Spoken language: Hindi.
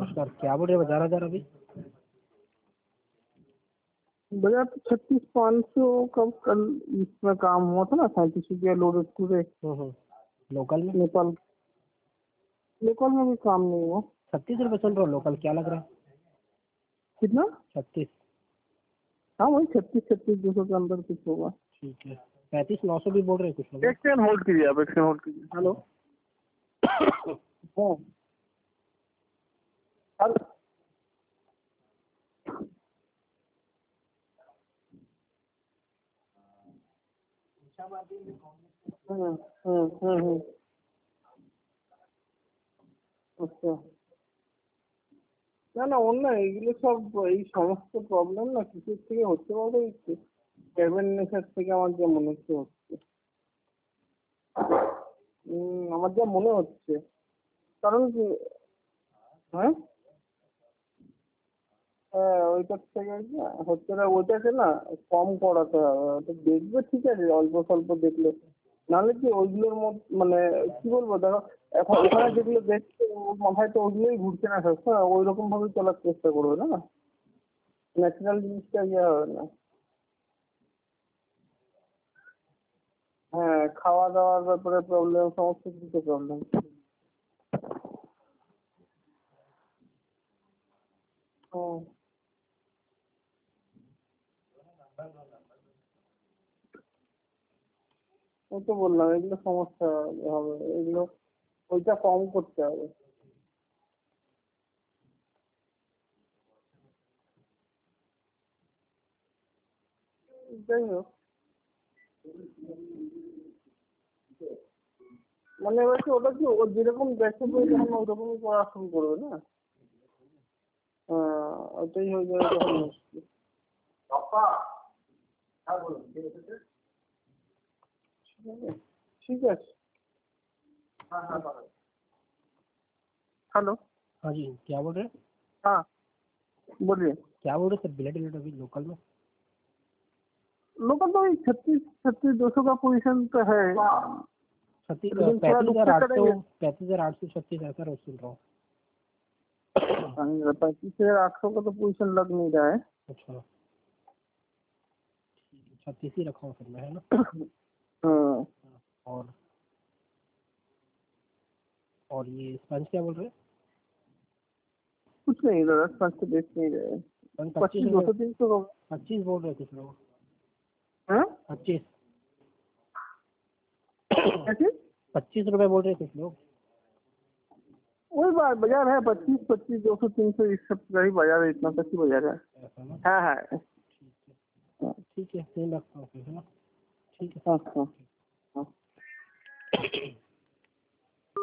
नमस्कार, क्या बोल रहे हो? 4,000 अभी बजाज 36,500 कब कल इसमें काम हुआ था ना, 37 लोड पूरे लोकल में नेपाल। लोकल में भी काम नहीं हुआ। 36 रुपये चल रहा है लोकल, क्या लग रहा है? कितना? 36। हाँ वही 36-200 के अंदर कुछ होगा। ठीक है, 35,900 भी बोल रहे हैं कुछ लोग। एक सेकंड होल्ड कीजिए आप, एक सेकंड होल्ड कीजिए। हेलो हाँ हेलो। हम्म हम्म हम्म আচ্ছা না না অন্য এগুলো সব এই সমস্ত প্রবলেম না কিসের থেকে হচ্ছে বলতে ক্যাবিন নেশার থেকে আমার যা মনে হচ্ছে আমার যা মনে হচ্ছে কারণ কি হ্যাঁ হ্যাঁ ওইটার থেকে হচ্ছে না, ওইটাকে না কম করাতে হবে। ওটা দেখবে ঠিক আছে অল্প স্বল্প দেখলে, নাহলে কি ওইগুলোর মধ্যে মানে কি বলবো দেখো এখন ওখানে যেগুলো দেখছে ওর মাথায় তো ওইগুলোই ঘুরছে না সবসময়, ওই রকম ভাবে চলার চেষ্টা করবে না, ন্যাচারাল জিনিসটা ইয়ে হবে না। হ্যাঁ খাওয়া দাওয়ার ব্যাপারে প্রবলেম, সমস্ত কিছুতে প্রবলেম। হুম ওই তো বললাম এগুলো সমস্যা হবে, এগুলো ওইটা কম করতে হবে। যাই হোক মানে এবার কি ওটা কি ও যেরকম দেখে তখন ওরকমই পড়া শুরু করবে না। ওটাই হয়ে যাবে তখন মুশকিল। ঠিক আছে। हेलो हाँ जी, क्या बोल रहे हैं? हाँ बोलिए। क्या बोल रहे सर? बिलेट अभी लोकल में लोकल तो 36-200 का पोजीशन तो है। 35,800 35,836 ऐसा रोज सुन रहा हूँ। 35,800 का तो पोजीशन लग नहीं रहा है। अच्छा 36 ही रखा हूँ फिर मैं, है ना? और ये स्पंज क्या बोल रहे हैं? कुछ नहीं दादा, 5 तो बेच नहीं रहे। 25-200-300 25 बोल रहे कुछ लोग। 25 25 रुपए बोल रहे कुछ लोग। वही बाजार है 25-200-300 इस सब का ही बाजार है, इतना तक ही बाजार है। हाँ हाँ ठीक है, सेम रखता हूँ फिर, है ना? ठीक है। हाँ हाँ हाँ।